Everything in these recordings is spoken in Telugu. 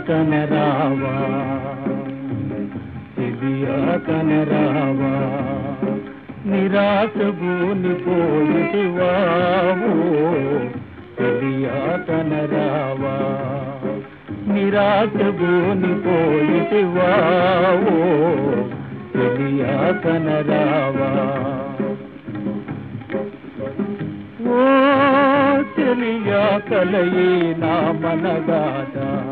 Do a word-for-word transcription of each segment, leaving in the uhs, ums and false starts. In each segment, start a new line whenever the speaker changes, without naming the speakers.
కనరావా చెలియా కనరావా నిరాశగూని పోయిటివావో చెలియా కనరావా నిరాశగూని పోయిటివావో చెలియా కనరావా ఓ చెలియా కలయే నా మనగాథ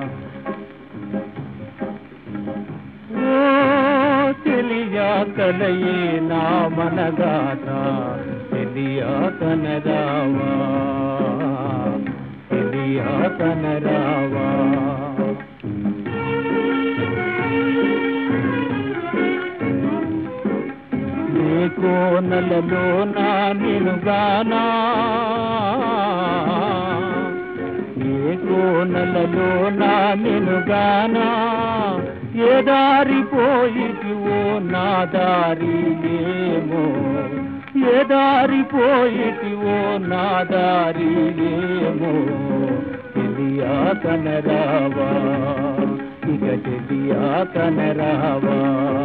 ఓ చెలియా కలయే నా మనగాథ చెలియా కనరావా చెలియా కనరావా నీ కోనలలో నా నినుగానా నీ కోనలలో నా నినుగానా ఏ దారిపోయిటివో నా దారి ఏమో ఏ దారిపోయిటివో నా దారి ఏమో చెలియా కనరావా ఇక చెలియా కనరావా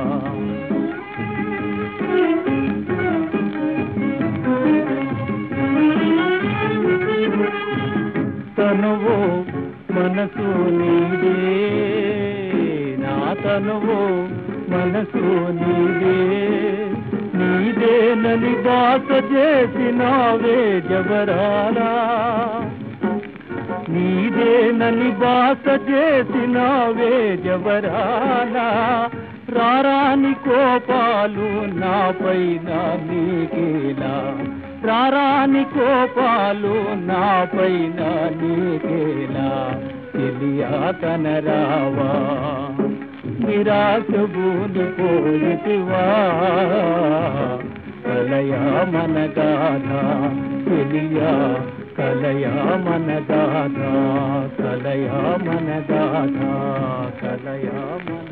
తనువు మనసు నీదే నా తనువు మనసు నీదే నీదే నని బాస చేసినావే జవరాలా నీదే నని బాస చేసినావే జవరాలా రారాని కోపాలు నాపైన నీకేలా రారాని కోపాలు నాపైన నీకేలా చెలియా కనరావా నిరాశగూని పోయితివా కలయా మనగాథ చెలియా కలయా మనగాథ కలయా మనగాథ కలయా మన